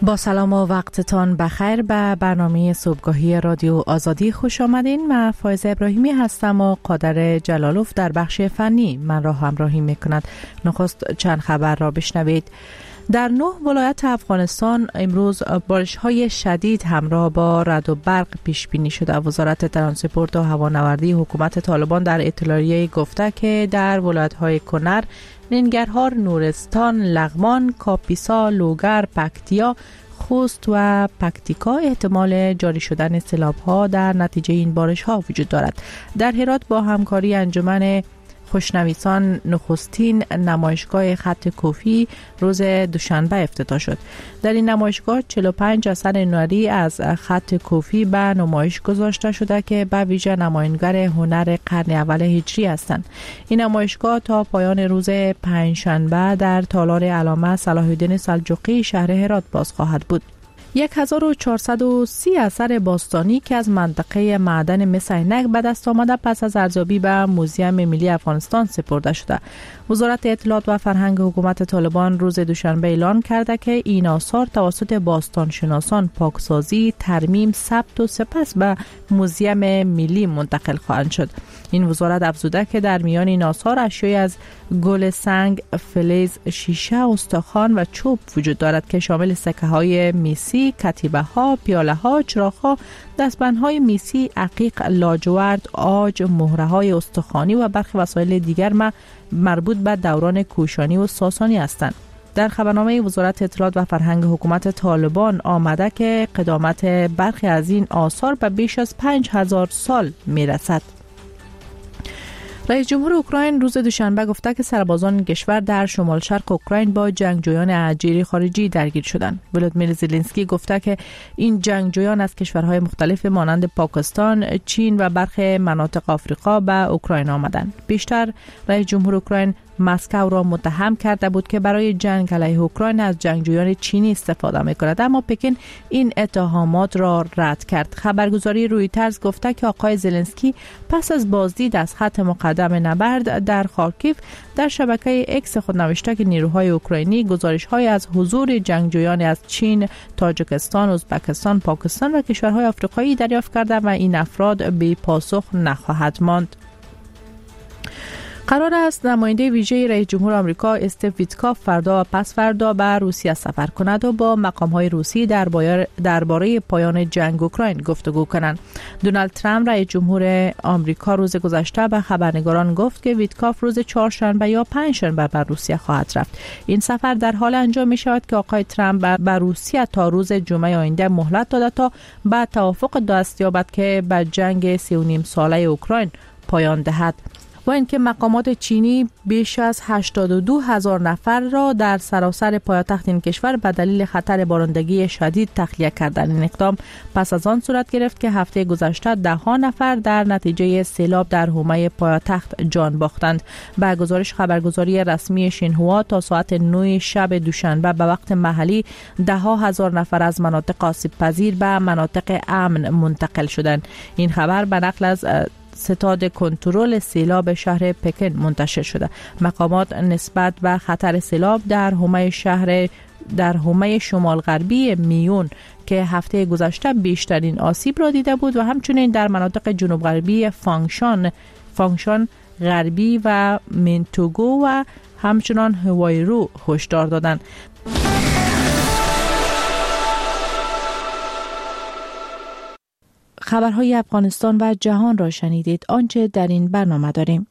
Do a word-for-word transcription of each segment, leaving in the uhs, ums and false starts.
با سلام و وقتتان بخیر به برنامه صبحگاهی رادیو آزادی خوش آمدین. من فایزه ابراهیمی هستم و قادر جلالوف در بخش فنی من را همراهی میکند. نخست چند خبر را بشنوید. در نه ولایت افغانستان امروز بارش‌های شدید همراه با رعد و برق پیش بینی شده. وزارت ترانسپورت و هوانوردی حکومت طالبان در اطلاعیه گفته که در ولایت‌های کنر، ننگرهار، نورستان، لغمان، کاپیسا، لوگر، پکتیا، خوست و پکتیکا احتمال جاری شدن سیلاب‌ها در نتیجه این بارش‌ها وجود دارد. در هرات با همکاری انجمن خوشنویسان نخستین نمایشگاه خط کوفی روز دوشنبه افتتاح شد. در این نمایشگاه چهل و پنج اثر هنری از خط کوفی به نمایش گذاشته شده که به ویژه نمایانگر هنر قرن اول هجری هستند. این نمایشگاه تا پایان روز پنجشنبه در تالار علامه صلاح الدین سلجوقی شهر هرات باز خواهد بود. هزار و چهارصد و سی اثر باستانی که از منطقه معدن مس عینک به دست آمده پس از ارزیابی به موزیم ملی افغانستان سپرده شده. وزارت اطلاعات و فرهنگ حکومت طالبان روز دوشنبه اعلان کرده که این آثار توسط باستانشناسان پاکسازی، ترمیم، ثبت و سپس به موزیم ملی منتقل خواهند شد. این وزارت افزوده که در میان این آثار اشیای از گل سنگ، فلز، شیشه، استخوان و چوب وجود دارد که شامل سکه های میسی، کتیبه ها، پیاله ها، چراغ ها، دستبند های میسی، عقیق، لاجورد، عاج، مهره های استخوانی و برخی وسایل دیگر مربوط به دوران کوشانی و ساسانی هستند. در خبرنامه وزارت اطلاعات و فرهنگ حکومت طالبان آمده که قدامت برخی از این آثار به بیش از پنج هزار سال می رسد. رئیس جمهور اوکراین روز دوشنبه گفته که سربازان کشور در شمال شرق اوکراین با جنگجویان اجیر خارجی درگیر شدند. ولودیمیر زلنسکی گفته که این جنگجویان از کشورهای مختلف مانند پاکستان، چین و برخی مناطق آفریقا به اوکراین آمدند. بیشتر رئیس جمهور اوکراین مسکو را متهم کرده بود که برای جنگ علیه اوکراین از جنگجویان چینی استفاده می‌کند، اما پکن این اتهامات را رد کرد. خبرگزاری رویترز گفته که آقای زلنسکی پس از بازدید از خط مقدم نبرد در خارکیف در شبکه اکس خود نوشته که نیروهای اوکراینی گزارش‌های از حضور جنگجویان از چین، تاجیکستان، ازبکستان، پاکستان و کشورهای آفریقایی دریافت کرده و این افراد بی پاسخ نخواهد ماند. قرار است نماینده ویژه رئیس جمهور آمریکا استیو ویتکاف فردا و پس فردا به روسیه سفر کند و با مقام‌های روسی درباره پایان جنگ اوکراین گفتگو کنند. دونالد ترامپ رئیس جمهور آمریکا روز گذشته به خبرنگاران گفت که ویتکاف روز چهارشنبه یا پنجشنبه به روسیه خواهد رفت. این سفر در حال انجام می شود که آقای ترامپ به روسیه تا روز جمعه آینده مهلت داده تا به توافق دست یابد که به جنگ سه و نیم ساله اوکراین پایان دهد. و اینکه مقامات چینی بیش از هشتاد و دو هزار نفر را در سراسر پایتخت این کشور به دلیل خطر بارندگی شدید تخلیه کردند. این اقدام پس از آن صورت گرفت که هفته گذشته ده ها نفر در نتیجه سیلاب در حومه پایتخت جان باختند. به گزارش خبرگزاری رسمی شینهوا تا ساعت نه شب دوشنبه به وقت محلی ده ها هزار نفر از مناطق آسیب پذیر به مناطق امن منتقل شدند. این خبر به نقل از ستاد کنترل سیلاب شهر پکن منتشر شده. مقامات نسبت به خطر سیلاب در حومه شهر در حومه شمال غربی میون که هفته گذشته بیشترین آسیب را دیده بود و همچنین در مناطق جنوب غربی فانگشان فانگشان غربی و منتوگو و همچنان هوایرو هشدار دادند. خبرهای افغانستان و جهان را شنیدید. آنچه در این برنامه داریم: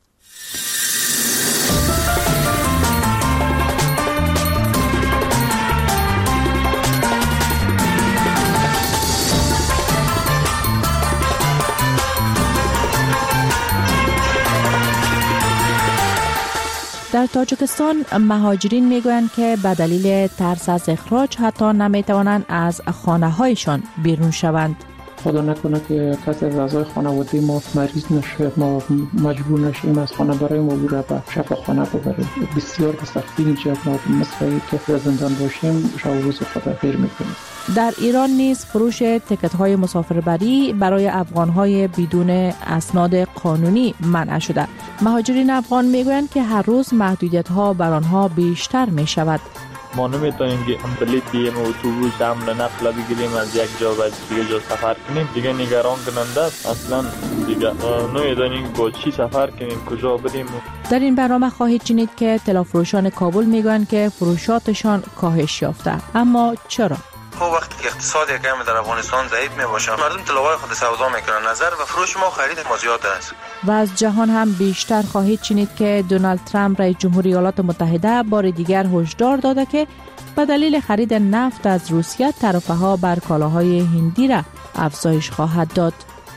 در تاجیکستان مهاجرین میگویند که به دلیل ترس از اخراج حتی نمیتوانند از خانه‌هایشان بیرون شوند. خدا نکنه که کسی از اعضای خانواده ما مریض نشه، ما مجبور نشیم از خانه برای ما بوره به شفاخانه ببریم. بسیار به سختی اینجا ما مثل که در زندان باشیم شب و روز خدا خیر میکنیم. در ایران نیز فروش تکت‌های مسافربری برای افغان‌های بدون اسناد قانونی منع شده. مهاجرین افغان میگویند که هر روز محدودیت‌ها بر آنها بیشتر می‌شود. ما نمیتونیم که بلیط بیم اتوبوس حمل نقل بگیریم از یک جا به دیگه جا سفر کنیم. دیگه نگران کننده است. اصلا دیگه نمیدونیم با چی سفر کنیم، کجا بریم. در این برنامه خواهید شنید که طلافروشان کابل میگن که فروشاتشان کاهش یافته. اما چرا؟ خب وقتی که اقتصاد یکم در افغانستان ضعیف می باشه، مردم طلای خود سودا میکنن، نظر و فروش ما خرید ما زیاد است. و از جهان هم بیشتر خواهید شنید که دونالد ترامپ رئیس جمهوری ایالات متحده بار دیگر هشدار داده که به دلیل خرید نفت از روسیه تعرفه ها بر کالاهای هندی را افزایش خواهد داد.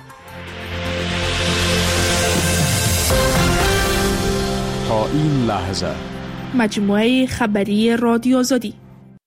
تا این لحظه مجموعه خبری رادیو آزادی.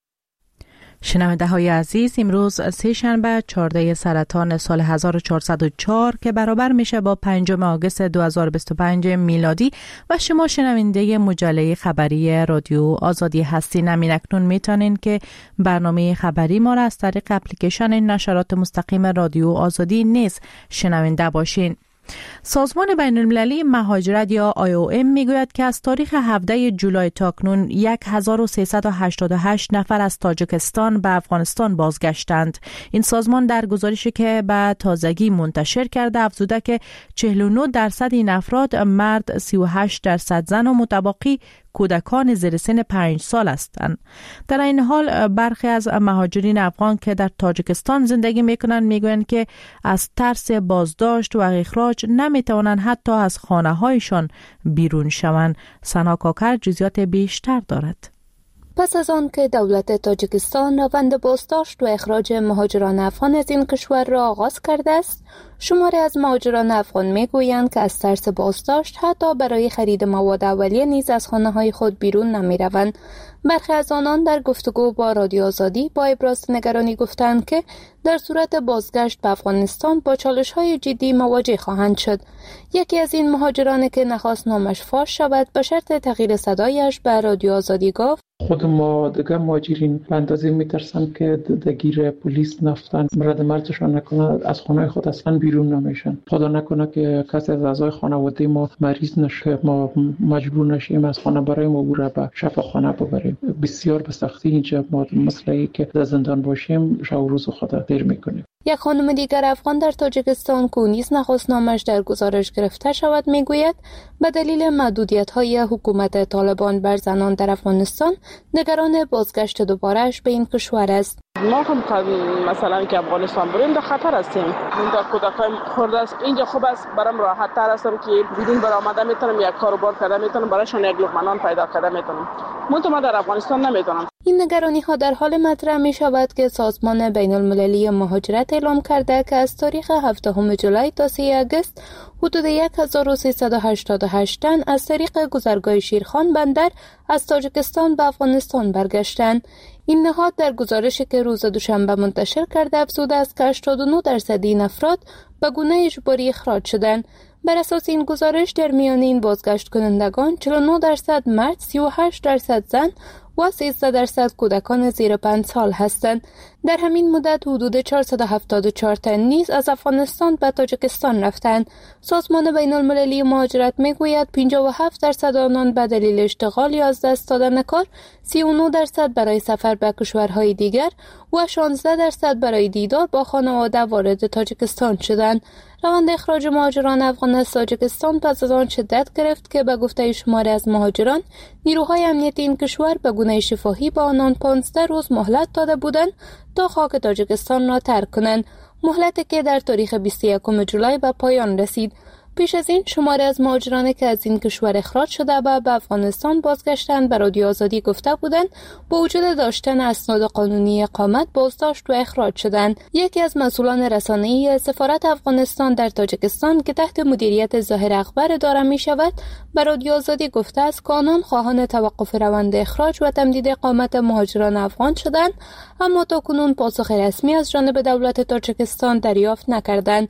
شنونده های عزیز، امروز سه شنبه چهارده سرطان سال هزار و چهارصد و چهار که برابر میشه با پنجم آگوست دو هزار و بیست و پنج میلادی و شما شنونده مجله خبری رادیو آزادی هستین. همین اکنون میتونین که برنامه خبری ما را از طریق اپلیکیشن نشرات مستقیم رادیو آزادی نیز شنونده باشین. سازمان بین المللی مهاجرت یا آی او ام میگوید که از تاریخ هفدهم جولای تا کنون هزار و سیصد و هشتاد و هشت نفر از تاجیکستان به افغانستان بازگشتند. این سازمان در گزارشی که به تازگی منتشر کرده افزوده که چهل و نه درصد این افراد مرد، سی و هشت درصد زن و متبقی کودکان زیر سن پنج سال هستند. در این حال برخی از مهاجرین افغان که در تاجیکستان زندگی میکنند میگویند که از ترس بازداشت و اخراج نمیتوانند حتی از خانه هایشان بیرون شوند. سنا کاکر جزئیات بیشتر دارد. پس از آن که دولت تاجیکستان روند بازداشت و اخراج مهاجران افغان از این کشور را آغاز کرده است، شماری از مهاجران افغان میگویند که از ترس بازداشت حتی برای خرید مواد اولیه نیز از خانه‌های خود بیرون نمی‌روند. برخی از آنان در گفتگو با رادیو آزادی با ابراز نگرانی گفتند که در صورت بازگشت به افغانستان با چالش‌های جدی مواجه خواهند شد. یکی از این مهاجران که نخواست نامش فاش شود به شرط تغییر صدایش به رادیو آزادی گفت: خود ما دیگه مهاجرین به اندازه میترسن که درگیر پلیس نفتن مرد مرزشان نکنه، از خانه خود اصلا بیرون نمیشن. خدا نکنه که کسی از اعضای خانواده ما مریض نشه، ما مجبور نشیم از خانه برای ما بوره به شفاخانه ببریم. بسیار به سختی اینجا ما مثل که در زندان باشیم شب و روز خدا دیر میکنیم. یک خانم دیگر افغان در تاجیکستان که نیز نخواست نامش در گزارش گرفته شود میگوید به دلیل محدودیت‌های حکومت طالبان بر زنان در افغانستان نگران بازگشت دوباره‌اش به این کشور است. ما هم مثلا که افغانستان بریم در خطر هستیم. من در کودکای خورده است. اینجا خوب است، برام راحت تر هستم که بیرون برآمده میتونم یک کاروبار کرده میتونم برایشان یک لقمه نان پیدا کرده میتونم. منتها ما در افغانستان نمیتونم. این نگرانی ها در حال مطرح می شود که سازمان بین المللی مهاجرت اعلام کرده که از تاریخ هفدهم جولای تا سوم آگوست حدود هزار و سیصد و هشتاد و هشت تن از طریق گذرگاه شیرخان بندر از تاجیکستان به افغانستان برگشتند. این نهاد در گزارشی که روز دوشنبه منتشر کرده افزوده است که هشتاد و نه درصد این افراد به گونه اجباری اخراج شدند. بر اساس این گزارش در میان این بازگشت کنندگان چهل و نه درصد مرد، سی و هشت درصد زن و سیزده درصد کودکان زیر پنج سال هستند. در همین مدت حدود چهارصد و هفتاد و چهار تن نیز از افغانستان به تاجیکستان رفتند. سازمان بین المللی مهاجرت میگوید پنجاه و هفت درصد آنان به دلیل اشتغال یا از دست دادن کار، سی و نه درصد برای سفر به کشورهای دیگر و شانزده درصد برای دیدار با خانواده وارد تاجیکستان شدند. روند اخراج مهاجران افغان از تاجیکستان پس از آن شدت گرفت که به گفته شماری از مهاجران نیروهای امنیتی این کشور به گونه شفاهی با آنان پانزده روز مهلت داده بودند تا خاک تاجیکستان را ترک کنند، مهلتی که در تاریخ بیست و یکم جولای به پایان رسید. پیش از این شماری از مهاجرانی که از این کشور اخراج شده و به افغانستان بازگشتند به رادیو آزادی گفته بودند با وجود داشتن اسناد قانونی اقامت بازداشت و اخراج شدند. یکی از مسئولان رسانه‌ای سفارت افغانستان در تاجیکستان که تحت مدیریت ظاهر اخبار اداره می شود به رادیو آزادی گفته است که آنان خواهان توقف روند اخراج و تمدید اقامت مهاجران افغان شدند، اما تاکنون پاسخ رسمی از جانب دولت تاجیکستان دریافت نکردند.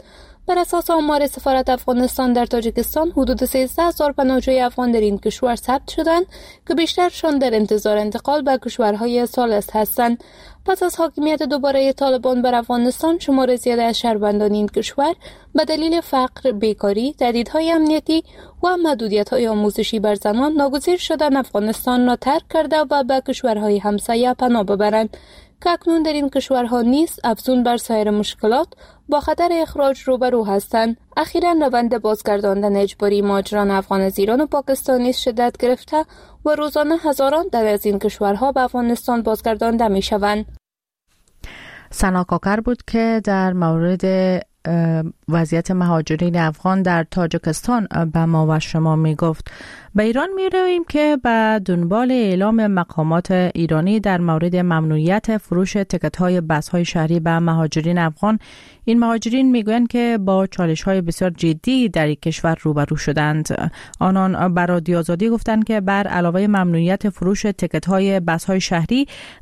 بر اساس آمار سفارت افغانستان در تاجیکستان حدود سیزده هزار پناهجوی افغان در این کشور ثبت شدند که بیشترشان در انتظار انتقال به کشورهای ثالث هستند. پس از حاکمیت دوباره طالبان بر افغانستان، شمار زیاده از شهروندان این کشور به دلیل فقر، بیکاری، تهدیدهای امنیتی و محدودیت‌های آموزشی بر زنان ناگزیر شدند افغانستان را ترک کرده و به کشورهای همسایه پناه ببرند که اکنون در این کشورها نیز افزون بر سایر مشکلات با خطر اخراج روبرو هستند. اخیراً روند بازگرداندن اجباری مهاجران افغان از ایران و پاکستان نیز شدت گرفته و روزانه هزاران در از این کشورها به افغانستان بازگردانده می شوند. سنا کاکر بود که در مورد وضعیت مهاجرین افغان در تاجیکستان به ما و شما می گفت. به ایران می رویم که به دنبال اعلام مقامات ایرانی در مورد ممنوعیت فروش تکت های بس های شهری به مهاجرین افغان، این مهاجرین می گویند که با چالش های بسیار جدی در این کشور روبرو شدند. آنان بر رادیو آزادی گفتند که بر علاوه ممنوعیت فروش تکت های بس های شهری،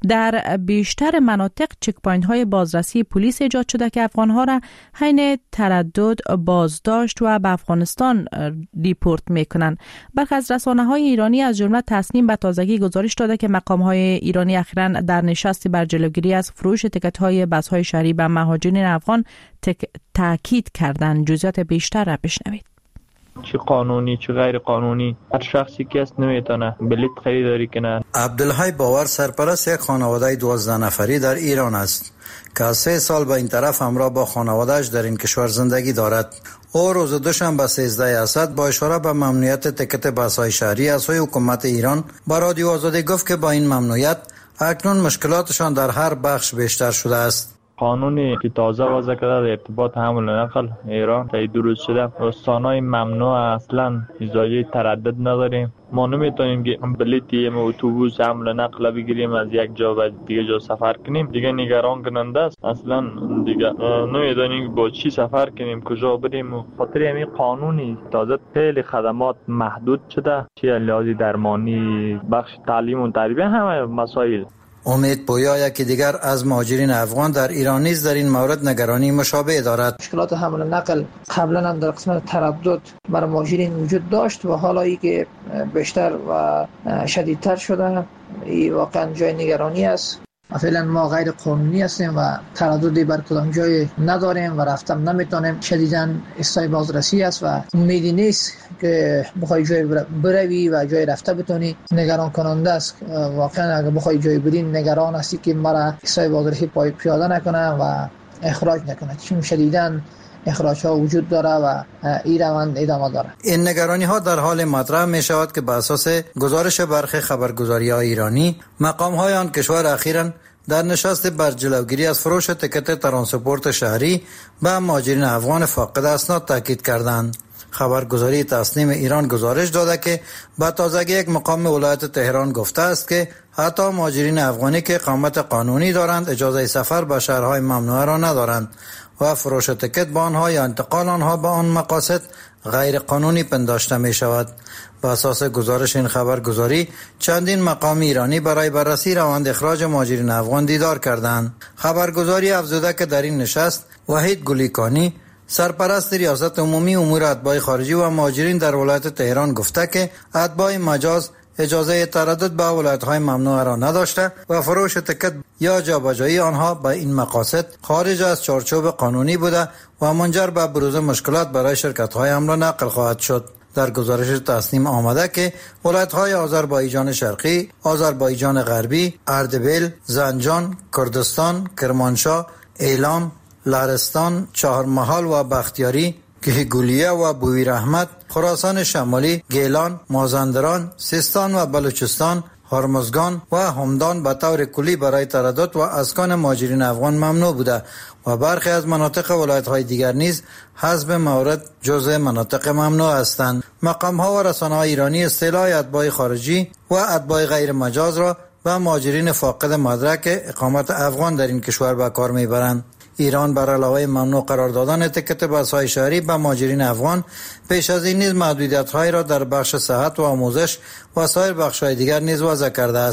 در بیشتر مناطق چک پوینت های بازرسی پلیس ایجاد شده که افغان ها را حین تردد بازداشت و به افغانستان دیپورت می کنند. برخی از رسانه‌های ایرانی از جمله تصنیم به تازگی گزارش داده که مقام‌های ایرانی اخیراً در نشستی بر جلوگیری از فروش تکت‌های بس‌های شهری به مهاجرین افغان تک... تاکید کردند. جزئیات بیشتر را بشنوید. چه قانونی چه غیر قانونی هر شخصی که است نمیتونه بلیط خریداری کنه. عبدالحی باور سرپرست یک خانواده دوازده نفری در ایران است که از سه سال به این طرف همراه با خانواده‌اش در این کشور زندگی دارد. او روز دوشنبه سیزده اسد با اشاره به ممنوعیت تکت بس‌های شهری از سوی حکومت ایران با رادیو آزادی گفت که با این ممنوعیت اکنون مشکلاتشان در هر بخش بیشتر شده است. قانونی که تازه وضع کرده در ارتباط حمل و نقل ایران تایید درست شده. رستانای ممنوع اصلا اجازه تردد نداریم. ما نمیتونیم که بلیطی اتوبوس حمل و نقل بگیریم از یک جا به دیگه جا سفر کنیم. دیگه نگران کننده است. اصلا دیگه نمیدونیم با چی سفر کنیم، کجا بریم. خاطر همین قانونی تازه خیلی خدمات محدود شده، چه لحاظ درمانی، بخش تعلیم و تربیه، همه مسائل. امید پویا یکی دیگر از مهاجرین افغان در ایران نیز در این مورد نگرانی مشابه دارد. مشکلات حمل و نقل قبلا هم در قسمت تردد برای مهاجرین وجود داشت و حالا ای که بیشتر و شدیدتر شده، این واقعا جای نگرانی است. فعلا ما غیر قانونی هستیم و ترددی بر کدام جای نداریم و رفتم نمیتونیم. شدیداً استای بازرسی است و امیدی نیست که بخوای جای بروی و جای رفته بتونی. نگران کننده است. واقعا اگه بخوای جای برین نگران هستی که مرا استای بازرسی پای پیاده نکنه و اخراج نکنه، چون شدیداً اخراج ها وجود داره و این روند ادامه داره. این نگرانی ها در حال مطرح می شود که بر اساس گزارش برخی خبرگزاری های ایرانی، مقام های آن کشور اخیراً در نشست بر جلوگیری از فروش تکت ترانسپورت شهری به مهاجرین افغان فاقد اسناد تاکید کردند. خبرگزاری تصنیم ایران گزارش داده که با تازگی یک مقام ولایت تهران گفته است که حتی مهاجرین افغانی که اقامت قانونی دارند اجازه سفر به شهرهای ممنوعه را ندارند و فروش تکت با آنها یا انتقال آنها به آن مقاصد غیر قانونی پنداشته می شود. بر اساس گزارش این خبرگزاری چندین مقام ایرانی برای بررسی روند اخراج مهاجرین افغان دیدار کردند. خبرگزاری افزوده که در این نشست وحید گلیکانی سرپرست ریاست عمومی امور اتباع خارجی و مهاجرین در ولایت تهران گفته که اتباع مجاز اجازه تردد به ولایت‌های ممنوعه را نداشته و فروش تکت یا جابجایی آنها به این مقاصد خارج از چارچوب قانونی بوده و منجر به بروز مشکلات برای شرکت‌های حمل و نقل خواهد شد. در گزارش تصنیم آمده که ولایت‌های آذربایجان شرقی، آذربایجان غربی، اردبیل، زنجان، کردستان، کرمانشاه، ایلام، لرستان، چهارمحال و بختیاری، گهگولیه و بویر احمد، خراسان شمالی، گیلان، مازندران، سیستان و بلوچستان، هرمزگان و همدان به طور کلی برای تردد و اسکان مهاجرین افغان ممنوع بوده و برخی از مناطق ولایت‌های دیگر نیز حذف موارد جزء مناطق ممنوع هستند. مقام‌ها و رسانه‌های ایرانی اصطلاح اتباع خارجی و اتباع غیر مجاز را به مهاجرین فاقد مدرک اقامت افغان در این کشور به کار می‌برند. ایران بر علاوه ممنوع قرار دادن تکت بس‌های شهری به مهاجرین افغان پیش از این نیز محدودیت‌هایی را در بخش صحت و آموزش و سایر بخش‌های دیگر نیز وضع کرده است.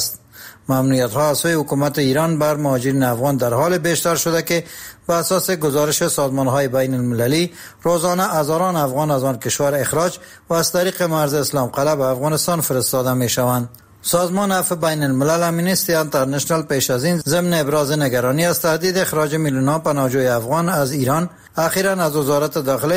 ممنوعیت ها از سوی حکومت ایران بر مهاجرین افغان در حال بیشتر شده که بر اساس گزارش سازمان های بین المللی روزانه هزاران افغان از آن کشور اخراج و از طریق مرز اسلام قلعه به افغانستان فرستاده می شوند. سازمان عفو بین الملل امنیستی انترنشنال پیش از این ضمن ابراز نگرانی از تهدید اخراج میلیون‌ها پناهجوی افغان از ایران اخیراً از وزارت داخله